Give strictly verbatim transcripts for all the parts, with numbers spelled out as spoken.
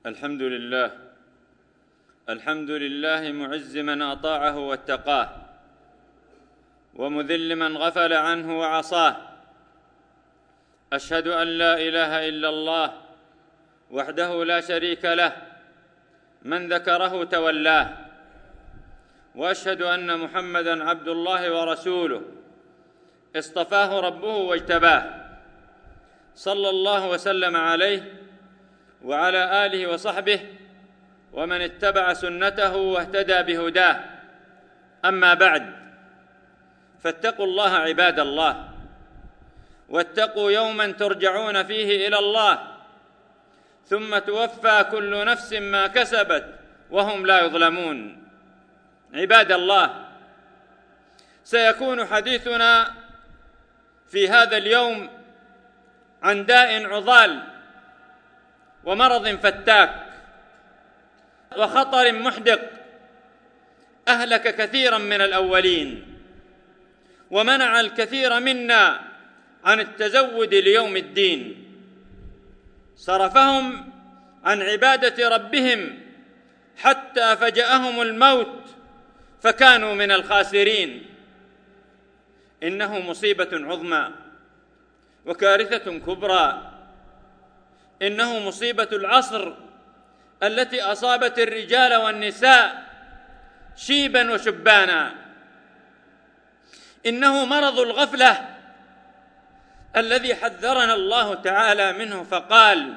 الحمد لله الحمد لله معز من أطاعه واتقاه، ومذل من غفل عنه وعصاه. أشهد أن لا إله إلا الله وحده لا شريك له، من ذكره تولاه، وأشهد أن محمدًا عبد الله ورسوله، اصطفاه ربه واجتباه، صلى الله وسلم عليه وعلى آله وصحبه ومن اتبع سنته واهتدى بهداه. أما بعد، فاتقوا الله عباد الله، واتقوا يوماً ترجعون فيه إلى الله، ثم توفى كل نفس ما كسبت وهم لا يظلمون. عباد الله، سيكون حديثنا في هذا اليوم عن داء عضال ومرض فتاك وخطر محدق أهلك كثيراً من الأولين، ومنع الكثير منا عن التزود ليوم الدين، صرفهم عن عبادة ربهم حتى فجأهم الموت فكانوا من الخاسرين. إنه مصيبة عظمى وكارثة كبرى، إنه مصيبة العصر التي أصابت الرجال والنساء شيباً وشبانا. إنه مرض الغفلة الذي حذرنا الله تعالى منه فقال: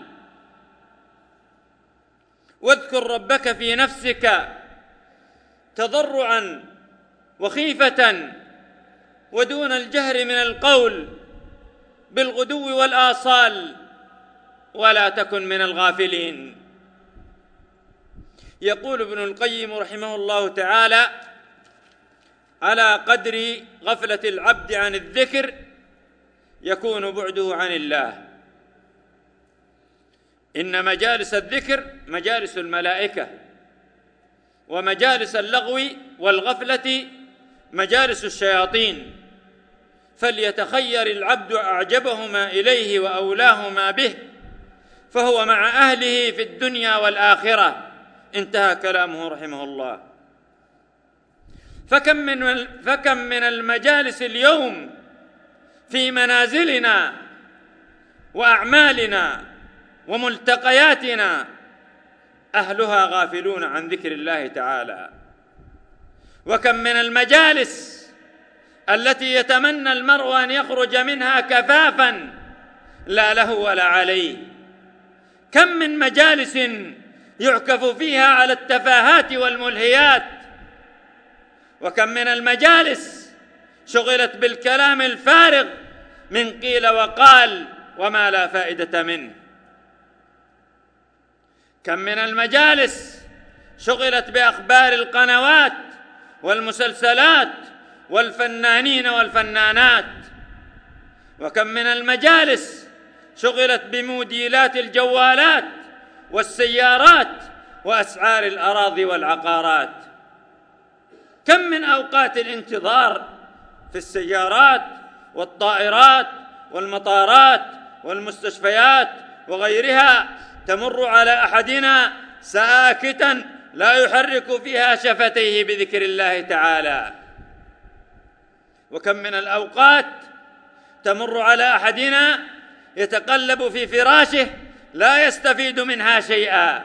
واذكر ربك في نفسك تضرعاً وخيفة ودون الجهر من القول بالغدو والآصال ولا تكن من الغافلين. يقول ابن القيم رحمه الله تعالى: على قدر غفلة العبد عن الذكر يكون بعده عن الله. إن مجالس الذكر مجالس الملائكة، ومجالس اللغو والغفلة مجالس الشياطين، فليتخير العبد أعجبهما إليه وأولاهما به، فهو مع أهله في الدنيا والآخرة. انتهى كلامه رحمه الله. فكم من فكم من المجالس اليوم في منازلنا وأعمالنا وملتقياتنا أهلها غافلون عن ذكر الله تعالى، وكم من المجالس التي يتمنى المرء أن يخرج منها كفافا لا له ولا عليه. كم من مجالس يعكف فيها على التفاهات والملهيات، وكم من المجالس شغلت بالكلام الفارغ من قيل وقال وما لا فائدة منه. كم من المجالس شغلت بأخبار القنوات والمسلسلات والفنانين والفنانات، وكم من المجالس شغلت بموديلات الجوالات والسيارات وأسعار الأراضي والعقارات. كم من أوقات الانتظار في السيارات والطائرات والمطارات والمستشفيات وغيرها تمر على أحدنا ساكتاً لا يحرك فيها شفتيه بذكر الله تعالى. وكم من الأوقات تمر على أحدنا يتقلب في فراشه لا يستفيد منها شيئا.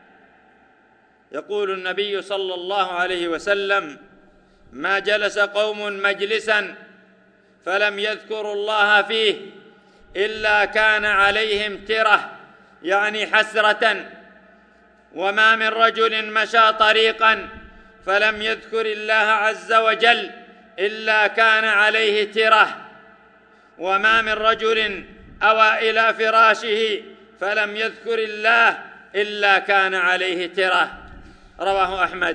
يقول النبي صلى الله عليه وسلم: ما جلس قوم مجلسا فلم يذكروا الله فيه إلا كان عليهم ترة، يعني حسرة. وما من رجل مشى طريقا فلم يذكر الله عز وجل إلا كان عليه ترة. وما من رجل أوى إلى فراشه فلم يذكر الله إلا كان عليه ترة. رواه أحمد.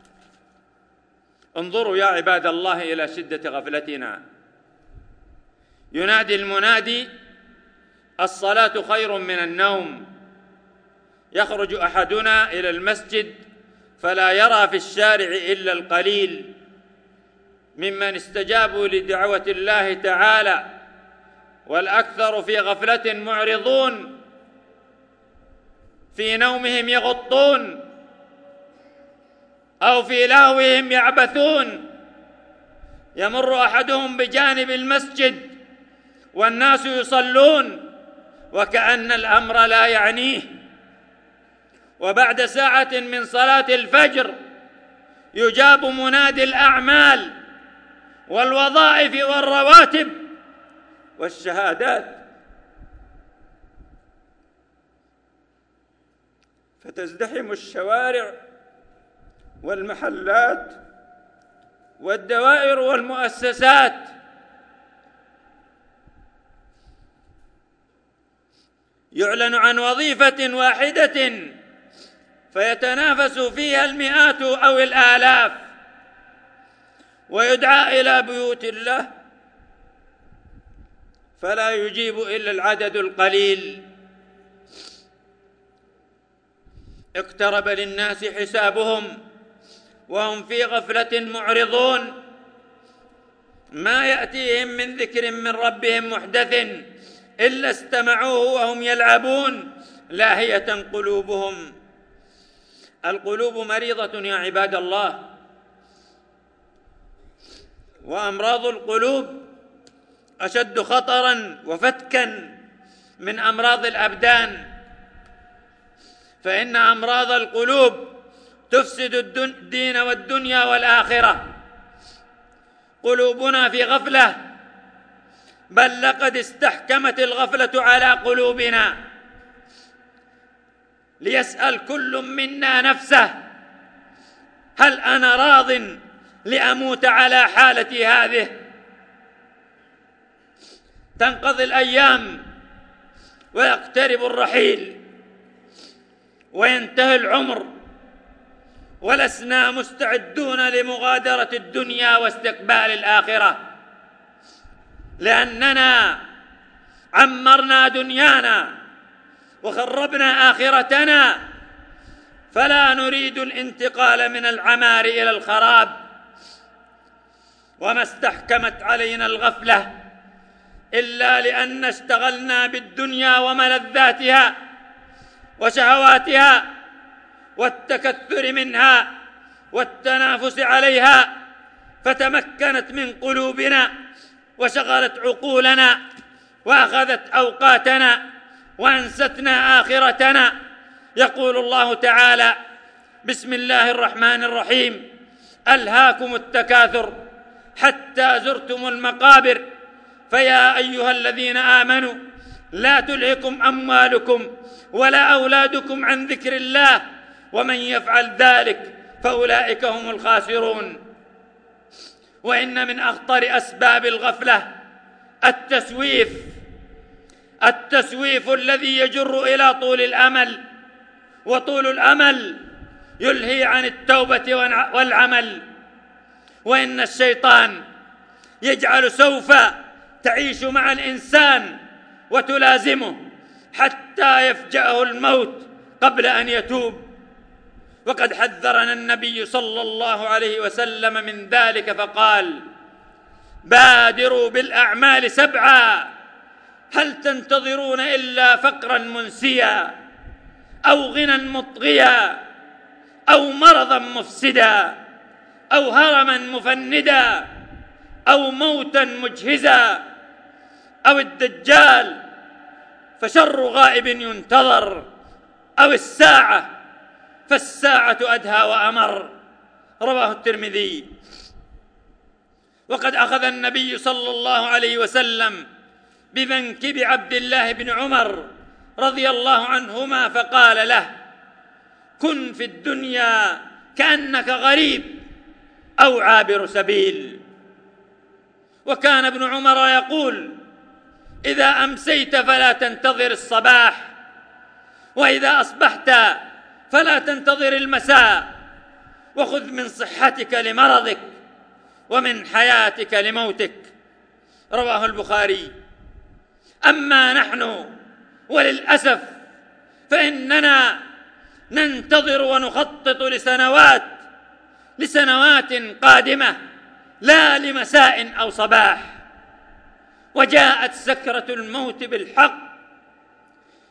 انظروا يا عباد الله إلى شدة غفلتنا. ينادي المنادي: الصلاة خير من النوم. يخرج أحدنا إلى المسجد فلا يرى في الشارع إلا القليل ممن استجابوا لدعوة الله تعالى، والأكثر في غفلة معرضون، في نومهم يغطون أو في لهوهم يعبثون. يمر أحدهم بجانب المسجد والناس يصلون وكأن الأمر لا يعنيه، وبعد ساعة من صلاة الفجر يجاب منادي الأعمال والوظائف والرواتب والشهادات، فتزدحم الشوارع والمحلات والدوائر والمؤسسات، يعلن عن وظيفة واحدة فيتنافس فيها المئات أو الآلاف، ويدعى إلى بيوت الله فلا يجيب إلا العدد القليل. اقترب للناس حسابهم وهم في غفلة معرضون، ما يأتيهم من ذكر من ربهم محدث إلا استمعوه وهم يلعبون لاهية قلوبهم. القلوب مريضة يا عباد الله، وأمراض القلوب أشد خطراً وفتكاً من أمراض الأبدان، فإن أمراض القلوب تفسد الدين والدنيا والآخرة. قلوبنا في غفلة، بل لقد استحكمت الغفلة على قلوبنا، ليسأل كل منا نفسه: هل أنا راض لأموت على حالتي هذه؟ تنقضي الأيام ويقترب الرحيل وينتهي العمر، ولسنا مستعدون لمغادرة الدنيا واستقبال الآخرة، لأننا عمرنا دنيانا وخربنا آخرتنا، فلا نريد الانتقال من العمار إلى الخراب. وما استحكمت علينا الغفلة إلا لأن اشتغلنا بالدنيا وملذاتها وشهواتها والتكثر منها والتنافس عليها، فتمكنت من قلوبنا وشغلت عقولنا وأخذت أوقاتنا وأنستنا آخرتنا. يقول الله تعالى: بسم الله الرحمن الرحيم: ألهاكم التكاثر حتى زرتم المقابر فيا أيها الذين آمنوا لا تلهكم أموالكم ولا أولادكم عن ذكر الله ومن يفعل ذلك فأولئك هم الخاسرون. وإن من أخطر أسباب الغفلة التسويف، التسويف الذي يجر إلى طول الأمل، وطول الأمل يلهي عن التوبة والعمل. وإن الشيطان يجعل سوف تعيش مع الإنسان وتلازمه حتى يفجأه الموت قبل أن يتوب. وقد حذرنا النبي صلى الله عليه وسلم من ذلك فقال: بادروا بالأعمال سبعا، هل تنتظرون إلا فقرا منسيا أو غنى مطغيا أو مرضا مفسدا أو هرما مفندا أو موتا مجهزا أو الدجال فشر غائب ينتظر أو الساعة فالساعة أدهى وأمر. رواه الترمذي. وقد أخذ النبي صلى الله عليه وسلم بمنكب عبد الله بن عمر رضي الله عنهما فقال له: كن في الدنيا كأنك غريب أو عابر سبيل. وكان ابن عمر يقول: إذا أمسيت فلا تنتظر الصباح، وإذا أصبحت فلا تنتظر المساء، وخذ من صحتك لمرضك ومن حياتك لموتك. رواه البخاري. أما نحن وللأسف فإننا ننتظر ونخطط لسنوات لسنوات قادمة لا لمساء أو صباح. وجاءت سكرة الموت بالحق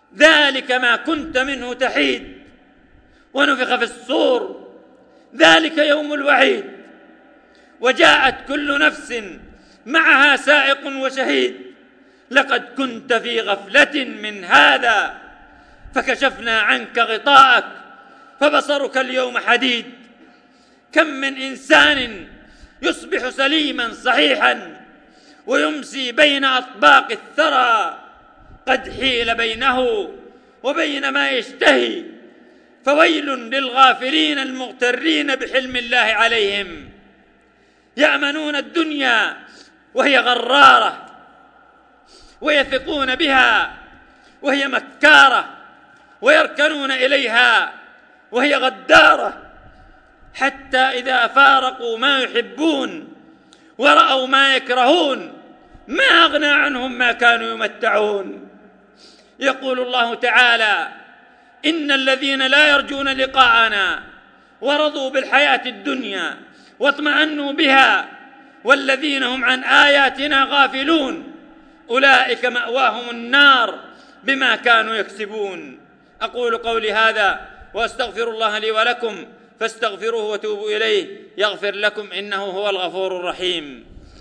ذلك ما كنت منه تحيد، ونفخ في الصور، ذلك يوم الوعيد، وجاءت كل نفس معها سائق وشهيد، لقد كنت في غفلة من هذا فكشفنا عنك غطاءك فبصرك اليوم حديد. كم من إنسان يصبح سليما صحيحا ويمسي بين أطباق الثرى، قد حيل بينه وبين ما يشتهي، فويل للغافلين المغترين بحلم الله عليهم. يأمنون الدنيا وهي غرارة، ويثقون بها وهي مكارة، ويركنون إليها وهي غدارة، حتى إذا فارقوا ما يحبون ورأوا ما يكرهون ما أغنى عنهم ما كانوا يمتعون. يقول الله تعالى: إن الذين لا يرجون لقاءنا ورضوا بالحياة الدنيا واطمأنوا بها والذين هم عن آياتنا غافلون أولئك مأواهم النار بما كانوا يكسبون. أقول قولي هذا وأستغفر الله لي ولكم فاستغفروه وتوبوا إليه يغفر لكم إنه هو الغفور الرحيم.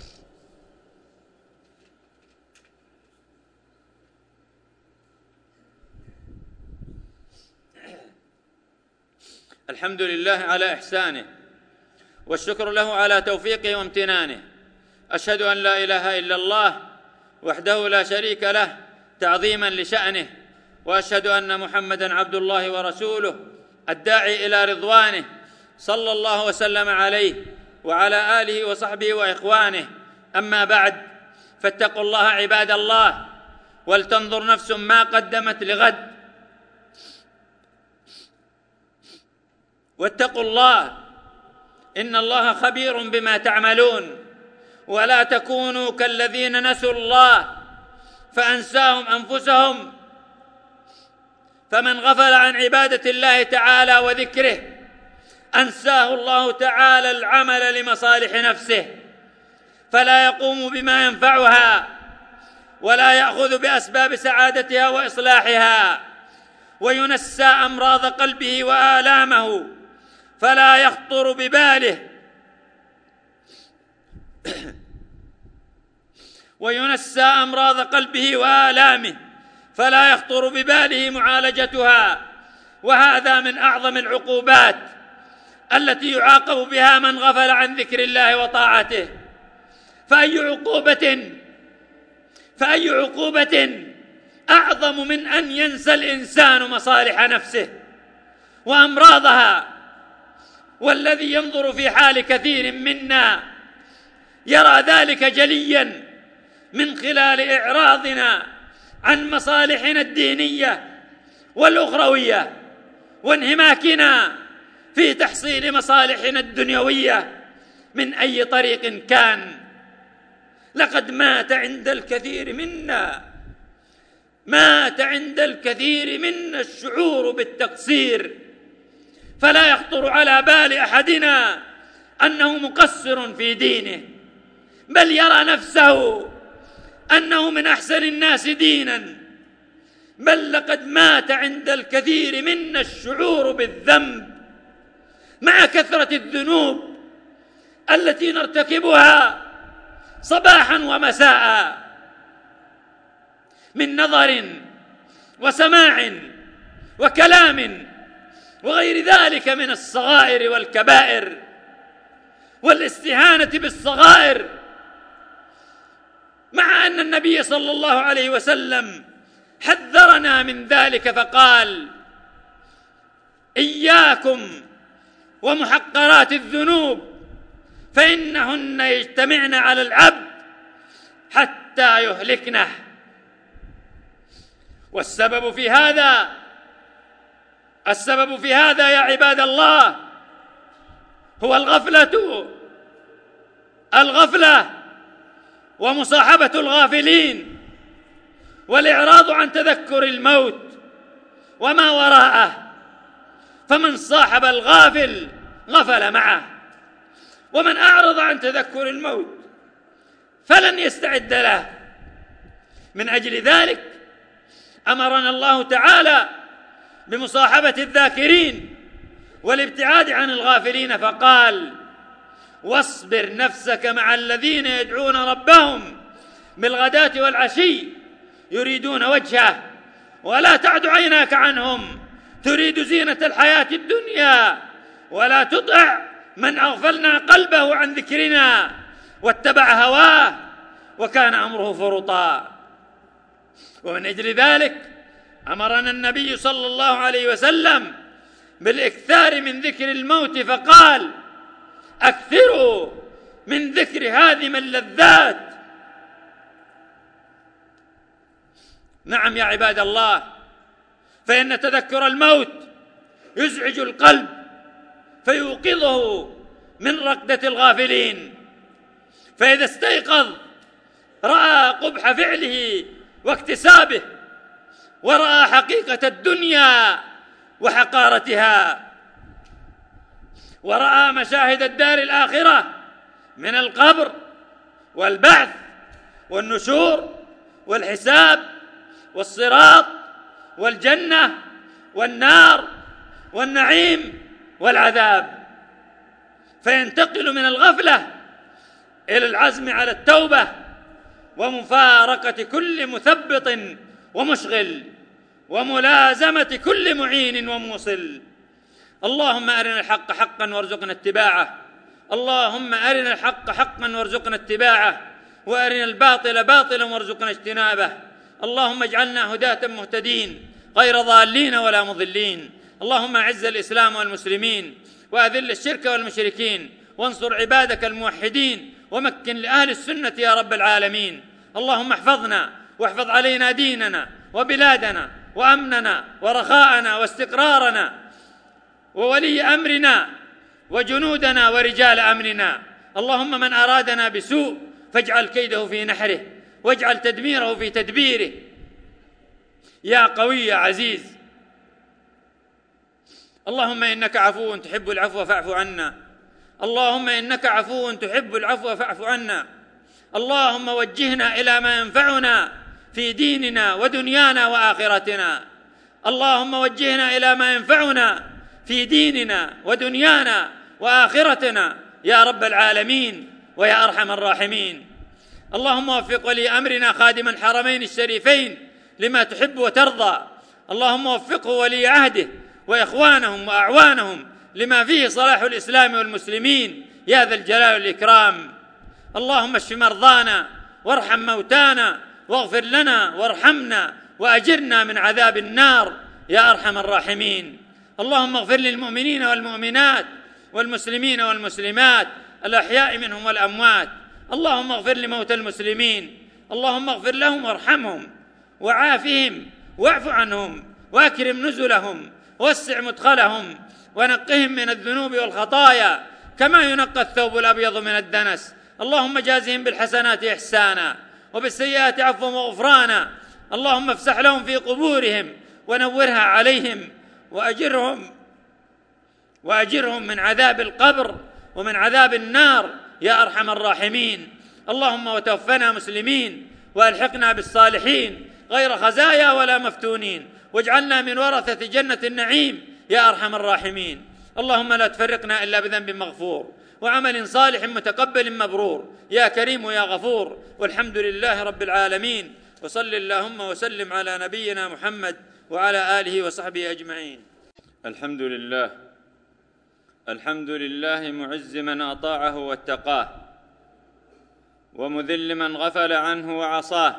الحمد لله على إحسانه، والشكر له على توفيقه وامتنانه. أشهد أن لا إله إلا الله وحده لا شريك له تعظيما لشأنه، وأشهد أن محمدًا عبد الله ورسوله الداعي إلى رضوانه، صلى الله وسلم عليه وعلى آله وصحبه وإخوانه. أما بعد، فاتقوا الله عباد الله، ولتنظر نفس ما قدمت لغد، واتقوا الله إن الله خبير بما تعملون، ولا تكونوا كالذين نسوا الله فأنساهم أنفسهم. فمن غفل عن عبادة الله تعالى وذكره أنساه الله تعالى العمل لمصالح نفسه، فلا يقوم بما ينفعها ولا يأخذ بأسباب سعادتها وإصلاحها، وينسى أمراض قلبه وآلامه فلا يخطر بباله وينسى أمراض قلبه وآلامه فلا يخطر بباله معالجتها. وهذا من أعظم العقوبات التي يعاقب بها من غفل عن ذكر الله وطاعته. فأي عقوبة فأي عقوبة أعظم من أن ينسى الإنسان مصالح نفسه وأمراضها؟ والذي ينظر في حال كثير منا يرى ذلك جليا من خلال إعراضنا عن مصالحنا الدينية والأخروية، وانهماكنا في تحصيل مصالحنا الدنيوية من أي طريق كان. لقد مات عند الكثير منا مات عند الكثير منا الشعور بالتقصير، فلا يخطر على بال أحدنا أنه مقصر في دينه، بل يرى نفسه أنه من أحسن الناس دينا. بل لقد مات عند الكثير منا الشعور بالذنب مع كثرة الذنوب التي نرتكبها صباحا ومساء من نظر وسماع وكلام وغير ذلك من الصغائر والكبائر، والاستهانة بالصغائر، مع أن النبي صلى الله عليه وسلم حذرنا من ذلك فقال: إياكم ومحقرات الذنوب فإنهن يجتمعن على العبد حتى يهلكنه. والسبب في هذا السبب في هذا يا عباد الله هو الغفلة الغفلة ومصاحبة الغافلين، والإعراض عن تذكر الموت وما وراءه. فمن صاحب الغافل غفل معه، ومن أعرض عن تذكر الموت فلن يستعد له. من أجل ذلك أمرنا الله تعالى بمصاحبة الذاكرين والابتعاد عن الغافلين، فقال: واصبر نفسك مع الذين يدعون ربهم بالغداة والعشي يريدون وجهه ولا تعد عيناك عنهم تريد زينة الحياة الدنيا ولا تطع من أغفلنا قلبه عن ذكرنا واتبع هواه وكان أمره فرطا. ومن أجل ذلك أمرنا النبي صلى الله عليه وسلم بالإكثار من ذكر الموت، فقال: أكثروا من ذكر هادم اللذات. نعم يا عباد الله، فإن تذكر الموت يزعج القلب فيوقظه من رقدة الغافلين، فإذا استيقظ رأى قبح فعله واكتسابه، ورأى حقيقة الدنيا وحقارتها، ورأى مشاهد الدار الآخرة من القبر والبعث والنشور والحساب والصراط والجنة والنار والنعيم والعذاب، فينتقل من الغفلة إلى العزم على التوبة ومفارقة كل مثبط ومشغل وملازمة كل معين وموصل. اللهم أرنا الحق حقا وارزقنا اتباعه، اللهم أرنا الحق حقا وارزقنا اتباعه، وأرنا الباطل باطلا وارزقنا اجتنابه. اللهم اجعلنا هداة مهتدين غير ضالين ولا مضلين. اللهم أعز الإسلام والمسلمين وأذل الشرك والمشركين وانصر عبادك الموحدين ومكن لأهل السنة يا رب العالمين. اللهم احفظنا واحفظ علينا ديننا وبلادنا وأمننا ورخاءنا واستقرارنا وولي أمرنا وجنودنا ورجال أمننا. اللهم من أرادنا بسوء فاجعل كيده في نحره واجعل تدميره في تدبيره يا قوي يا عزيز. اللهم إنك عفو تحب العفو فاعف عنا، اللهم إنك عفو تحب العفو فاعف عنا. اللهم وجهنا إلى ما ينفعنا في ديننا ودنيانا وآخرتنا، اللهم وجهنا إلى ما ينفعنا في ديننا ودنيانا وآخرتنا يا رب العالمين ويا أرحم الراحمين. اللهم وفق ولي أمرنا خادم الحرمين الشريفين لما تحب وترضى، اللهم وفقه ولي عهده وإخوانهم وأعوانهم لما فيه صلاح الإسلام والمسلمين يا ذا الجلال والإكرام. اللهم اشف مرضانا وارحم موتانا واغفر لنا وارحمنا وأجرنا من عذاب النار يا أرحم الراحمين. اللهم اغفر للمؤمنين والمؤمنات والمسلمين والمسلمات الأحياء منهم والأموات. اللهم اغفر لموتى المسلمين، اللهم اغفر لهم وارحمهم وعافهم واعف عنهم وأكرم نزلهم ووسع مدخلهم ونقهم من الذنوب والخطايا كما ينقى الثوب الأبيض من الدنس. اللهم جازهم بالحسنات إحسانا وبالسيئات عفوا وغفرانا. اللهم افسح لهم في قبورهم ونورها عليهم وأجرهم وأجرهم من عذاب القبر ومن عذاب النار يا أرحم الراحمين. اللهم وتوفنا مسلمين وألحقنا بالصالحين غير خزايا ولا مفتونين، واجعلنا من ورثة جنة النعيم يا أرحم الراحمين. اللهم لا تفرقنا إلا بذنب مغفور وعمل صالح متقبل مبرور يا كريم يا غفور. والحمد لله رب العالمين، وصل اللهم وسلم على نبينا محمد وعلى آله وصحبه أجمعين. الحمد لله، الحمد لله معز من أطاعه واتقاه ومذل من غفل عنه وعصاه.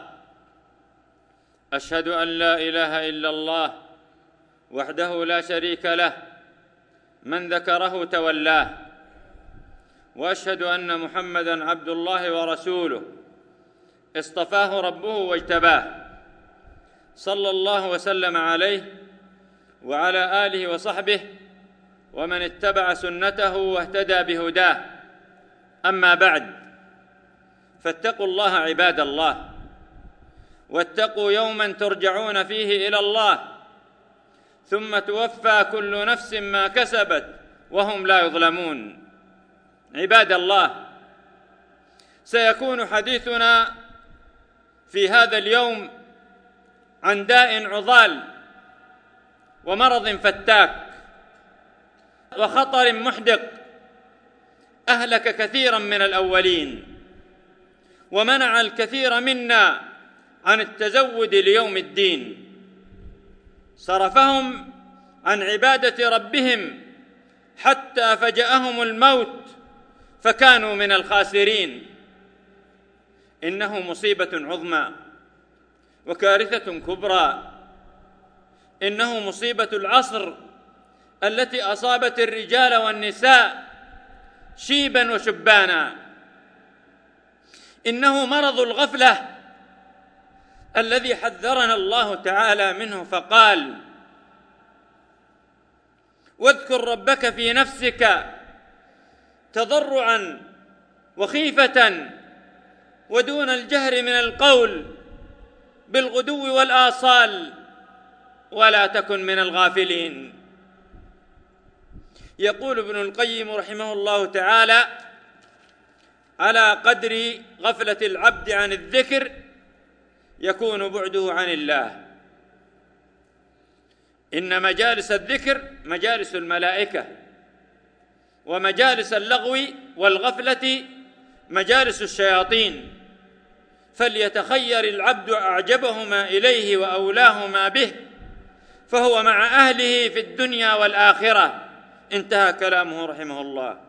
أشهد أن لا إله إلا الله وحده لا شريك له من ذكره تولاه، وأشهد أن محمدًا عبد الله ورسوله اصطفاه ربه واجتباه، صلى الله وسلم عليه وعلى آله وصحبه ومن اتبع سنته واهتدى بهداه. أما بعد، فاتقوا الله عباد الله، واتقوا يوماً ترجعون فيه إلى الله ثم توفى كل نفس ما كسبت وهم لا يظلمون. عباد الله، سيكون حديثنا في هذا اليوم عن داء عضال ومرض فتاك وخطر محدق أهلك كثيرا من الأولين ومنع الكثير منا عن التزود ليوم الدين، صرفهم عن عبادة ربهم حتى فجأهم الموت فكانوا من الخاسرين. إنه مصيبة عظمى وكارثة كبرى، إنه مصيبة العصر التي أصابت الرجال والنساء شيبا وشبانا، إنه مرض الغفلة الذي حذرنا الله تعالى منه فقال: واذكر ربك في نفسك تضرعا وخيفة ودون الجهر من القول بالغدو والآصال ولا تكن من الغافلين. يقول ابن القيم رحمه الله تعالى: على قدر غفلة العبد عن الذكر يكون بعده عن الله. إن مجالس الذكر مجالس الملائكة، ومجالس اللغو والغفلة مجالس الشياطين، فليتخير العبد أعجبهما إليه وأولاهما به فهو مع أهله في الدنيا والآخرة. انتهى كلامه رحمه الله.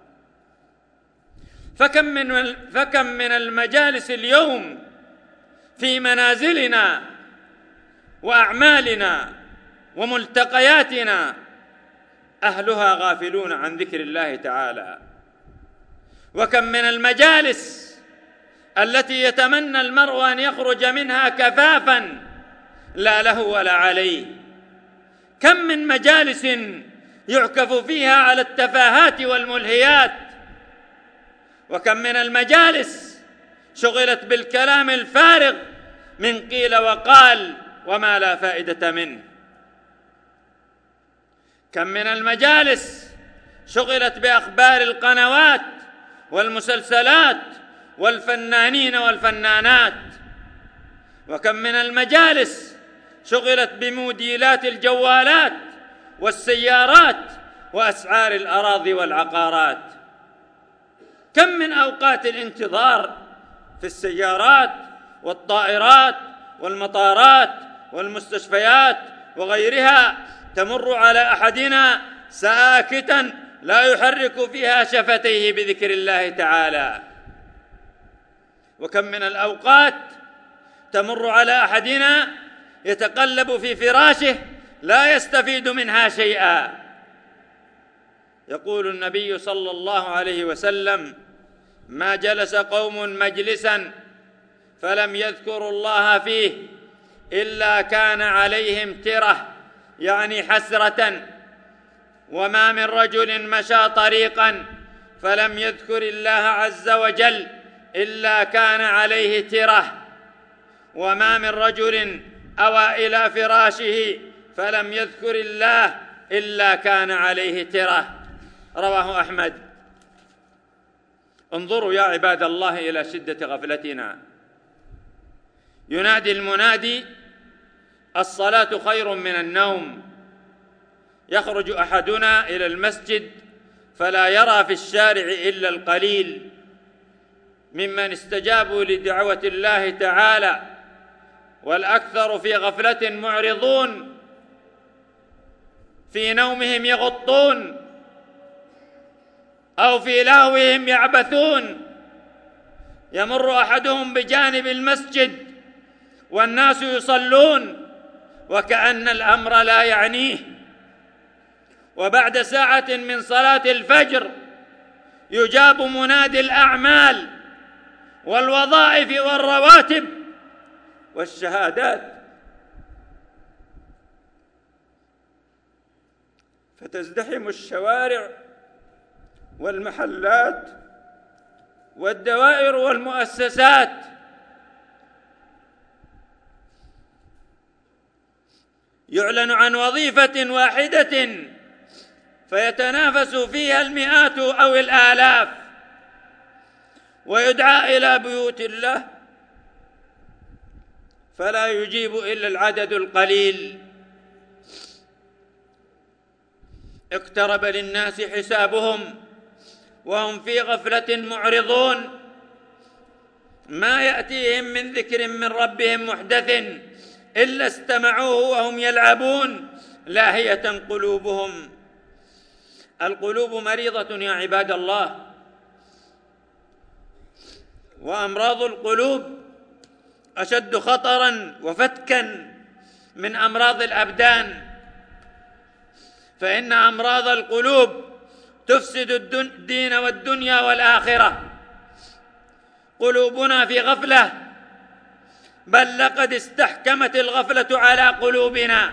فكم من فكم من المجالس اليوم في منازلنا وأعمالنا وملتقياتنا أهلها غافلون عن ذكر الله تعالى، وكم من المجالس التي يتمنى المرء أن يخرج منها كفافا لا له ولا عليه. كم من مجالس يعكف فيها على التفاهات والملهيات، وكم من المجالس شغلت بالكلام الفارغ من قيل وقال وما لا فائدة منه. كم من المجالس شغلت بأخبار القنوات والمسلسلات والفنانين والفنانات، وكم من المجالس شغلت بموديلات الجوالات والسيارات وأسعار الأراضي والعقارات. كم من أوقات الانتظار في السيارات والطائرات والمطارات والمستشفيات وغيرها تمر على أحدنا ساكتا لا يحرك فيها شفتيه بذكر الله تعالى. وكم من الأوقات تمر على أحدنا يتقلب في فراشه لا يستفيد منها شيئا. يقول النبي صلى الله عليه وسلم: ما جلس قوم مجلسا فلم يذكروا الله فيه إلا كان عليهم ترة، يعني حسرة. وما من رجل مشى طريقا فلم يذكر الله عز وجل إلا كان عليه ترة. وما من رجل أوى إلى فراشه فلم يذكر الله إلا كان عليه ترة. رواه أحمد. انظروا يا عباد الله إلى شدة غفلتنا. ينادي المنادي: الصلاة خير من النوم. يخرج أحدنا إلى المسجد فلا يرى في الشارع إلا القليل ممن استجابوا لدعوة الله تعالى، والأكثر في غفلة معرضون، في نومهم يغطون أو في لهوهم يعبثون. يمر أحدهم بجانب المسجد والناس يصلون وكأن الأمر لا يعنيه، وبعد ساعة من صلاة الفجر يجاب منادي الأعمال والوظائف والرواتب والشهادات، فتزدحم الشوارع والمحلات والدوائر والمؤسسات. يعلن عن وظيفة واحدة فيتنافس فيها المئات أو الآلاف، ويدعى إلى بيوت الله فلا يجيب إلا العدد القليل. اقترب للناس حسابهم وهم في غفلة معرضون، ما يأتيهم من ذكر من ربهم محدث إلا استمعوه وهم يلعبون لاهية قلوبهم. القلوب مريضة يا عباد الله، وأمراض القلوب أشد خطراً وفتكاً من أمراض الأبدان، فإن أمراض القلوب تفسد الدين والدنيا والآخرة. قلوبنا في غفلة، بل لقد استحكمت الغفلة على قلوبنا،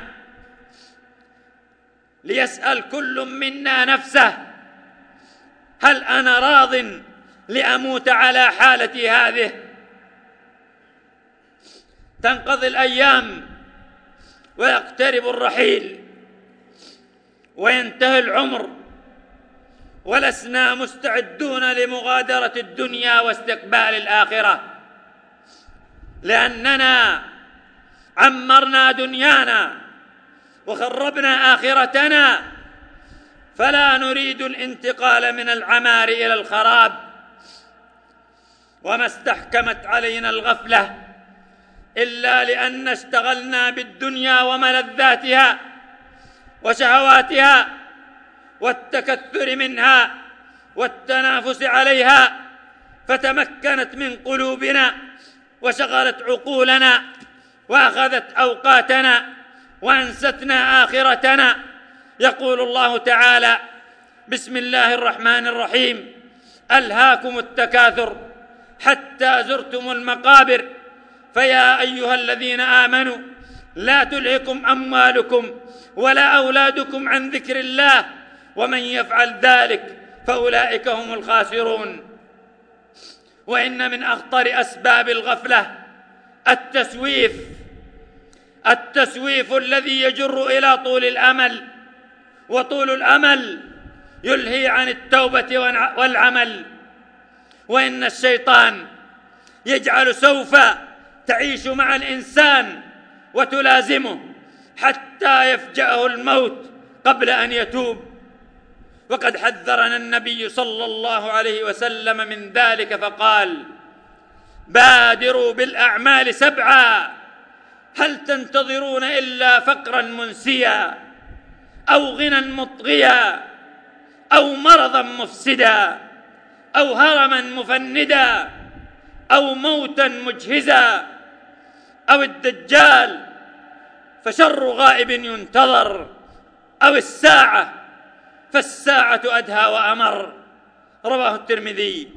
ليسأل كل منا نفسه: هل أنا راض لأموت على حالتي هذه؟ تنقضي الأيام ويقترب الرحيل وينتهي العمر، ولسنا مستعدون لمغادرة الدنيا واستقبال الآخرة، لأننا عمرنا دنيانا وخربنا آخرتنا، فلا نريد الانتقال من العمار إلى الخراب. وما استحكمت علينا الغفلة إلا لأن اشتغلنا بالدنيا وملذاتها وشهواتها والتكثر منها والتنافس عليها، فتمكنت من قلوبنا وشغلت عقولنا وأخذت أوقاتنا وأنستنا آخرتنا. يقول الله تعالى: بسم الله الرحمن الرحيم: ألهاكم التكاثر حتى زرتم المقابر فيا أيها الذين آمنوا لا تلهكم أموالكم ولا أولادكم عن ذكر الله ومن يفعل ذلك فأولئك هم الخاسرون. وإن من أخطر أسباب الغفلة التسويف، التسويف الذي يجر إلى طول الأمل، وطول الأمل يلهي عن التوبة والعمل. وإن الشيطان يجعل سوف تعيش مع الإنسان وتلازمه حتى يفجأه الموت قبل أن يتوب. وقد حذرنا النبي صلى الله عليه وسلم من ذلك فقال: بادروا بالأعمال سبعا، هل تنتظرون إلا فقرا منسيا أو غنى مطغيا أو مرضا مفسدا أو هرما مفندا أو موتا مجهزا أو الدجال فشر غائب ينتظر أو الساعة فالساعة أدهى وأمر. رواه الترمذي.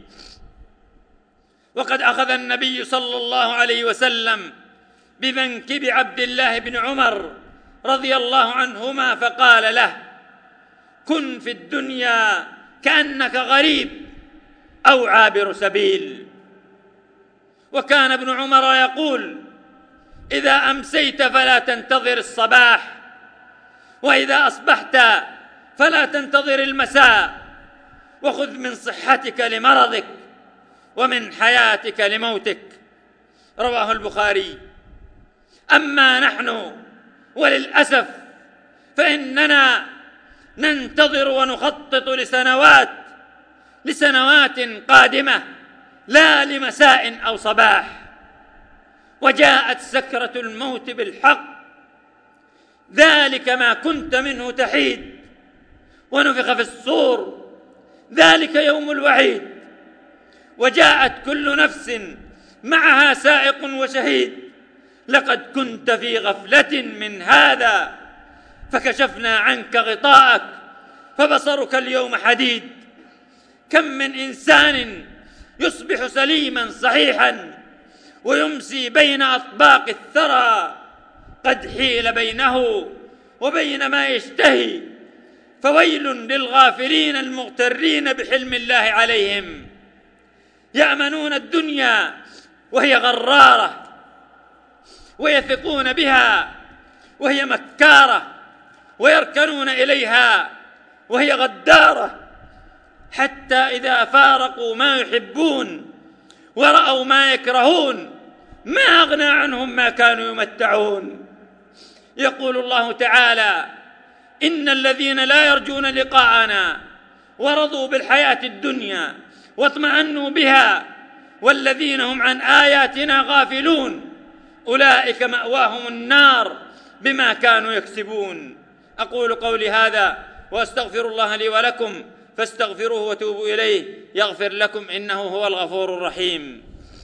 وقد أخذ النبي صلى الله عليه وسلم بمنكب عبد الله بن عمر رضي الله عنهما فقال له: كن في الدنيا كأنك غريب أو عابر سبيل. وكان ابن عمر يقول: إذا أمسيت فلا تنتظر الصباح، وإذا أصبحت فلا تنتظر المساء، وخذ من صحتك لمرضك ومن حياتك لموتك. رواه البخاري. أما نحن وللأسف فإننا ننتظر ونخطط لسنوات لسنوات قادمة، لا لمساء أو صباح. وجاءت سكرة الموت بالحق، ذلك ما كنت منه تحيد، ونفخ في الصور، ذلك يوم الوعيد. وجاءت كل نفس معها سائق وشهيد، لقد كنت في غفلة من هذا فكشفنا عنك غطاءك فبصرك اليوم حديد. كم من إنسان يصبح سليما صحيحا ويمسي بين أطباق الثرى، قد حيل بينه وبين ما يشتهي. فويل للغافلين المغترين بحلم الله عليهم، يأمنون الدنيا وهي غرارة، ويثقون بها وهي مكارة، ويركنون إليها وهي غدارة، حتى إذا فارقوا ما يحبون ورأوا ما يكرهون ما أغنى عنهم ما كانوا يمتعون. يقول الله تعالى: إن الذين لا يرجون لقاءنا ورضوا بالحياة الدنيا واطمأنوا بها والذين هم عن آياتنا غافلون أولئك مأواهم النار بما كانوا يكسبون. أقول قولي هذا وأستغفر الله لي ولكم فاستغفروه وتوبوا إليه يغفر لكم إنه هو الغفور الرحيم.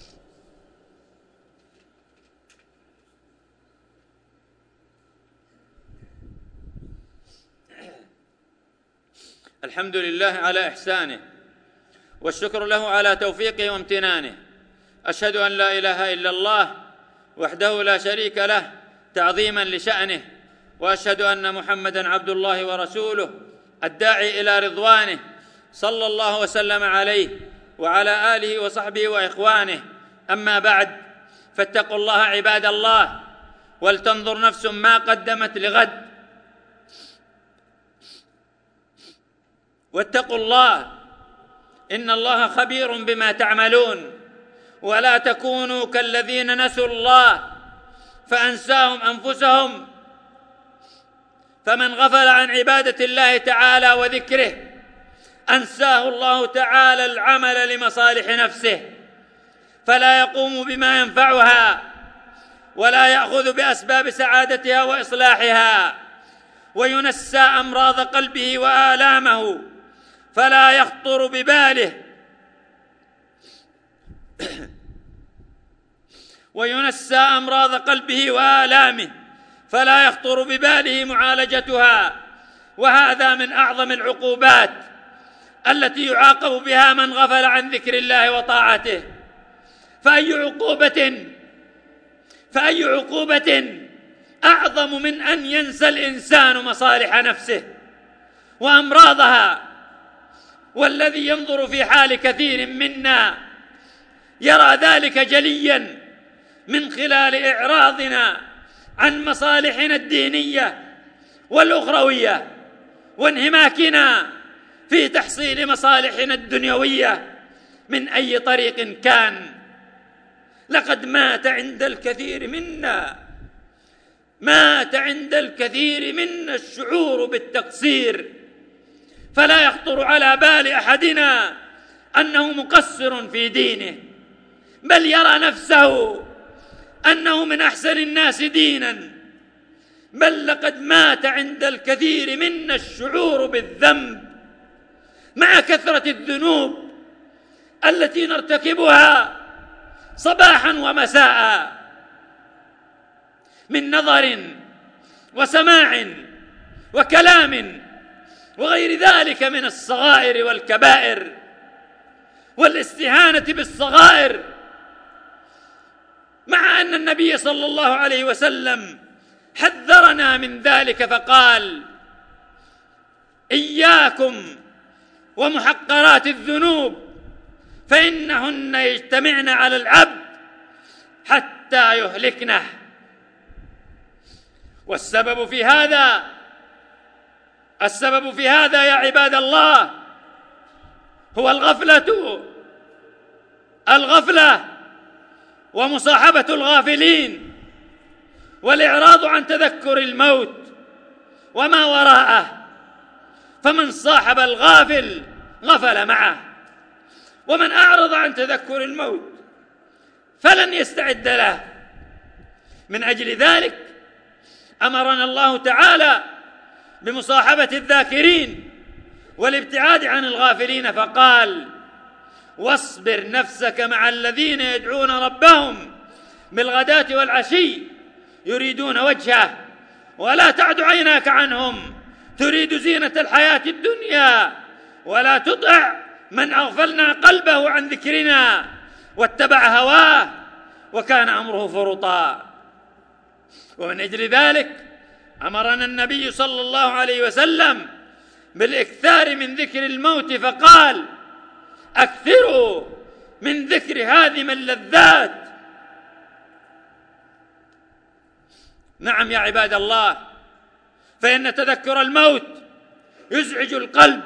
الحمد لله على إحسانه والشكر له على توفيقه وامتنانه. أشهد أن لا إله إلا الله وحده لا شريك له تعظيما لشأنه، وأشهد أن محمدًا عبد الله ورسوله الداعي إلى رضوانه، صلى الله وسلم عليه وعلى آله وصحبه وإخوانه. أما بعد، فاتقوا الله عباد الله، ولتنظر نفس ما قدمت لغد، واتقوا الله إن الله خبير بما تعملون، ولا تكونوا كالذين نسوا الله فأنساهم أنفسهم. فمن غفل عن عبادة الله تعالى وذكره أنساه الله تعالى العمل لمصالح نفسه، فلا يقوم بما ينفعها ولا يأخذ بأسباب سعادتها وإصلاحها، وينسى أمراض قلبه وآلامه، فلا يخطر بباله وينسى أمراض قلبه وآلامه فلا يخطر بباله معالجتها. وهذا من أعظم العقوبات التي يعاقب بها من غفل عن ذكر الله وطاعته. فأي عقوبة فأي عقوبة أعظم من أن ينسى الإنسان مصالح نفسه وأمراضها؟ والذي ينظر في حال كثير منا يرى ذلك جليا من خلال إعراضنا عن مصالحنا الدينية والأخروية، وانهماكنا في تحصيل مصالحنا الدنيوية من أي طريق كان. لقد مات عند الكثير منا مات عند الكثير منا الشعور بالتقصير، فلا يخطر على بال أحدنا أنه مقصر في دينه، بل يرى نفسه أنه من أحسن الناس دينا. بل لقد مات عند الكثير منا الشعور بالذنب مع كثرة الذنوب التي نرتكبها صباحا ومساء من نظر وسماع وكلام وغير ذلك من الصغائر والكبائر والاستهانة بالصغائر، مع أن النبي صلى الله عليه وسلم حذرنا من ذلك فقال: إياكم ومحقرات الذنوب فإنهن يجتمعن على العبد حتى يهلكنه. والسبب في هذا السبب في هذا يا عباد الله هو الغفلة الغفلة ومصاحبة الغافلين والإعراض عن تذكر الموت وما وراءه. فمن صاحب الغافل غفل معه، ومن أعرض عن تذكر الموت فلن يستعد له. من أجل ذلك أمرنا الله تعالى بمصاحبة الذاكرين والابتعاد عن الغافلين، فقال: واصبر نفسك مع الذين يدعون ربهم بالغداة والعشي يريدون وجهه ولا تعد عيناك عنهم تريد زينة الحياة الدنيا ولا تطع من أغفلنا قلبه عن ذكرنا واتبع هواه وكان أمره فرطا. ومن أجل ذلك أمرنا النبي صلى الله عليه وسلم بالإكثار من ذكر الموت، فقال: أكثروا من ذكر هادم اللذات. نعم يا عباد الله، فإن تذكر الموت يزعج القلب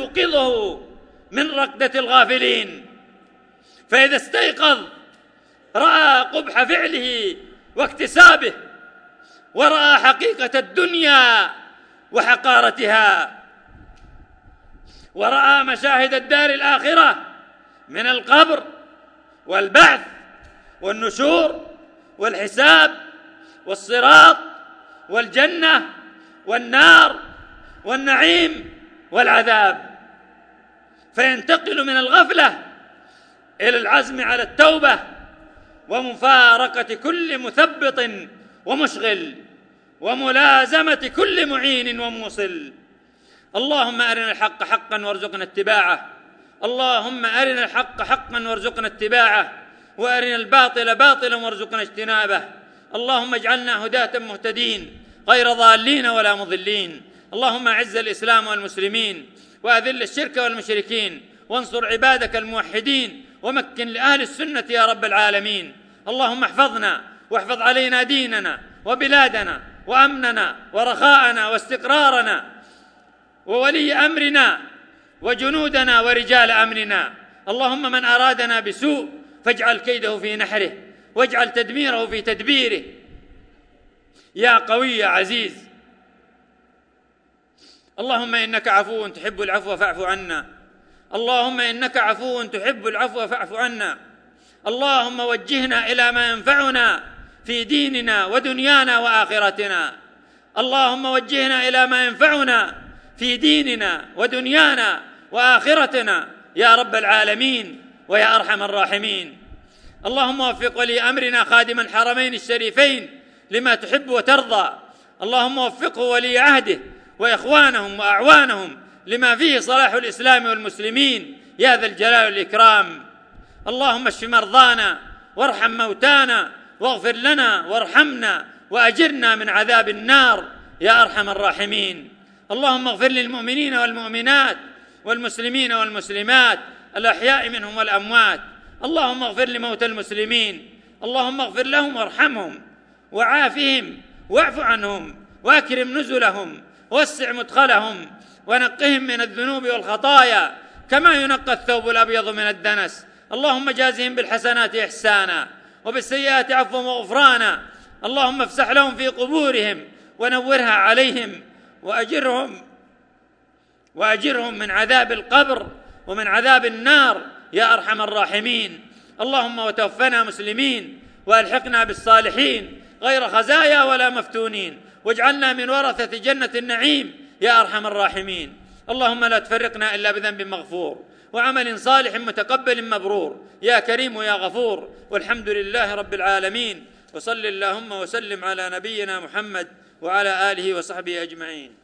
فيوقظه من رقدة الغافلين، فإذا استيقظ رأى قبح فعله واكتسابه، ورأى حقيقة الدنيا وحقارتها، ورأى مشاهد الدار الآخرة من القبر والبعث والنشور والحساب والصراط والجنة والنار والنعيم والعذاب، فينتقل من الغفلة إلى العزم على التوبة ومفارقة كل مثبط ومشغل وملازمة كل معين وموصل. اللهم أرنا الحق حقا وارزقنا اتباعه، اللهم أرنا الحق حقا وارزقنا اتباعه، وأرنا الباطل باطلا وارزقنا اجتنابه. اللهم اجعلنا هداة مهتدين غير ضالين ولا مضلين. اللهم أعز الإسلام والمسلمين، وأذل الشرك والمشركين، وانصر عبادك الموحدين، ومكن لأهل السنة يا رب العالمين. اللهم احفظنا واحفظ علينا ديننا وبلادنا وأمننا ورخاءنا واستقرارنا وولي أمرنا وجنودنا ورجال أمرنا. اللهم من أرادنا بسوء فاجعل كيده في نحره، واجعل تدميره في تدبيره يا قوي يا عزيز. اللهم إنك عفو تحب العفو فاعف عنا، اللهم إنك عفو تحب العفو فاعف عنا. اللهم وجهنا إلى ما ينفعنا في ديننا ودنيانا وآخرتنا، اللهم وجهنا إلى ما ينفعنا في ديننا ودنيانا وآخرتنا يا رب العالمين ويا أرحم الراحمين. اللهم وفق ولي أمرنا خادم الحرمين الشريفين لما تحب وترضى، اللهم وفقه ولي عهده وإخوانهم وأعوانهم لما فيه صلاح الإسلام والمسلمين يا ذا الجلال والإكرام. اللهم اشف مرضانا وارحم موتانا واغفر لنا وارحمنا وأجرنا من عذاب النار يا أرحم الراحمين. اللهم اغفر للمؤمنين والمؤمنات والمسلمين والمسلمات الأحياء منهم والأموات. اللهم اغفر لموتى المسلمين، اللهم اغفر لهم وارحمهم وعافهم واعف عنهم واكرم نزلهم ووسع مدخلهم ونقهم من الذنوب والخطايا كما ينقى الثوب الأبيض من الدنس. اللهم جازهم بالحسنات إحسانا وبالسيئات عفوا وغفرانا. اللهم افسح لهم في قبورهم ونورها عليهم وأجرهم وأجرهم من عذاب القبر ومن عذاب النار يا أرحم الراحمين. اللهم وتوفنا مسلمين وألحقنا بالصالحين غير خزايا ولا مفتونين، واجعلنا من ورثة جنة النعيم يا أرحم الراحمين. اللهم لا تفرقنا إلا بذنب مغفور وعمل صالح متقبل مبرور يا كريم يا غفور. والحمد لله رب العالمين، وصل اللهم وسلم على نبينا محمد وعلى آله وصحبه أجمعين.